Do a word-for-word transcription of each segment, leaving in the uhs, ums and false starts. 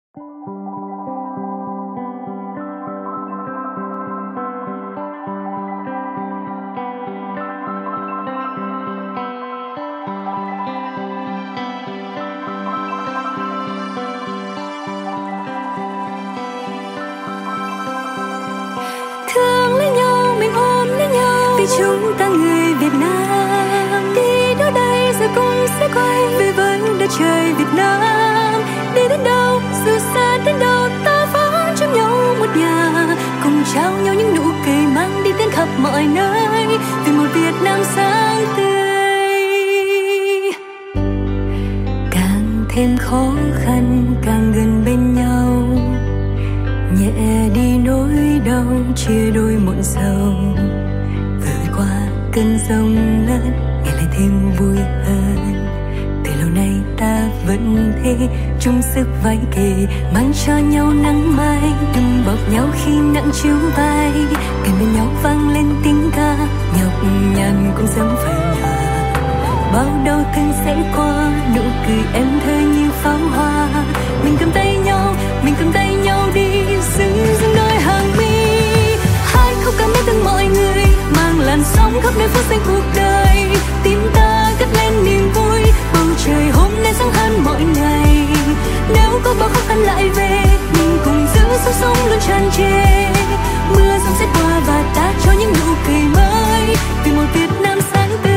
Thương lấy nhau, mình ôm lấy nhau, vì chúng ta người Việt Nam. Đi đâu đây rồi cũng sẽ quay về với đất trời Việt Nam. Đi đến đâu, dù xa đến đâu, ta vẫn trong nhau một nhà, cùng trao nhau những nụ cười mang đi đến khắp mọi nơi, vì một Việt Nam sáng tươi. Càng thêm khó khăn, càng gần bên nhau, nhẹ đi nỗi đau, chia đôi muộn sầu. Vượt qua cơn giông lớn, ngày lại thêm vui hơn. Từ lâu nay ta vẫn thế, chung sức vai kề, mang cho nhau nắng mai, đừng bọc nhau khi nặng chiếu vai. Kề bên nhau vang lên tiếng ca, nhọc nhằn cũng sớm phải nhòa. Bao đau thương sẽ qua, nụ cười em thơ như pháo hoa. Mình cầm tay nhau, mình cầm tay nhau đi, dưng dưng đôi hàng mi. Hai khúc ca mến thương mọi người, mang làn sóng khắp nơi phút giây cuộc đời. Tim ta cất lên niềm vui, bầu trời hôm nay sáng hơn mọi ngày. Nếu có bao khó khăn lại về, mình cùng giữ sức sống luôn tràn trề. Mưa giông sẽ qua và ta cho những nụ cười mới, vì một Việt Nam sáng tươi.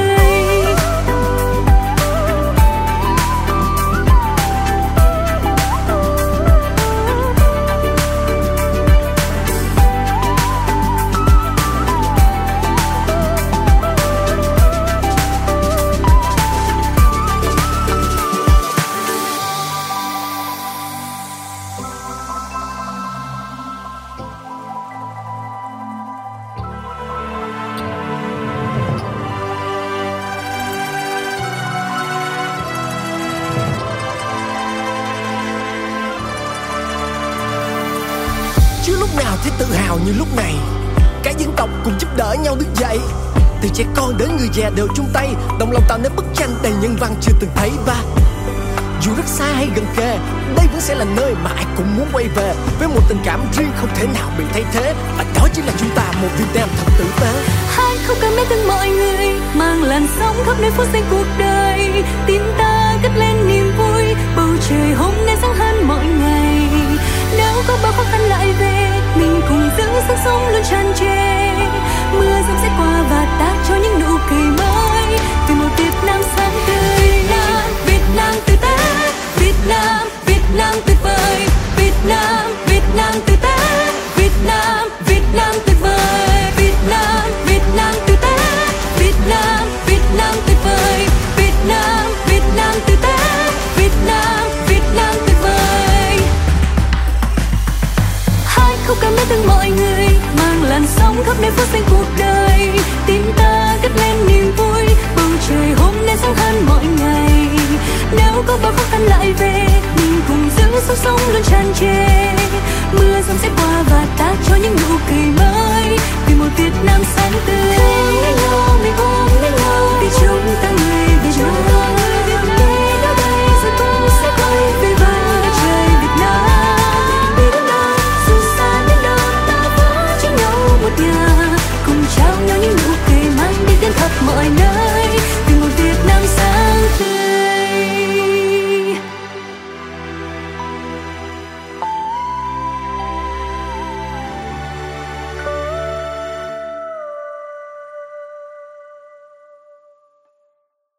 Thế tự hào như lúc này, cả dân tộc cùng giúp đỡ nhau đứng dậy. Từ trẻ con đến người già đều chung tay, đồng lòng tạo nên bức tranh đầy nhân văn chưa từng thấy. Và dù rất xa hay gần kề, đây vẫn sẽ là nơi mà ai cũng muốn quay về, với một tình cảm riêng không thể nào bị thay thế. Và đó chính là chúng ta, một Việt Nam thật tử tế. Hai khúc ca mến thương mọi người, mang làn sóng khắp nơi phút giây cuộc đời. Tim ta cất lên niềm vui, bầu trời hôm nay sáng hơn mọi ngày. Nếu có bao khó khăn lại về, mình cùng giữ sức sống luôn tràn trề. Mưa giông sẽ qua và ta cho những nụ cười mới, vì một Việt Nam sáng tươi. Việt Nam, Việt Nam tươi tét, Việt Nam, Việt Nam tuyệt vời. Việt Nam, Việt Nam tươi tét, Việt Nam, Việt Nam tuyệt vời. Việt Nam, Việt Nam tươi tét, Việt Nam, Việt Nam tuyệt vời. Việt Nam, Việt Nam tươi tét, Việt Nam, Việt Nam tuyệt vời. Hai khúc ca mến thương mọi người, mang làn sóng khắp nơi phút giây cuộc đời. Tim ta cất lên niềm vui, bầu trời hôm nay sáng hơn mọi ngày. Nếu có bao khó khăn lại về, mình cùng giữ sức sống luôn tràn trề. Mưa giông sẽ qua và ta cho những nụ cười mới, vì một Việt Nam sáng tươi.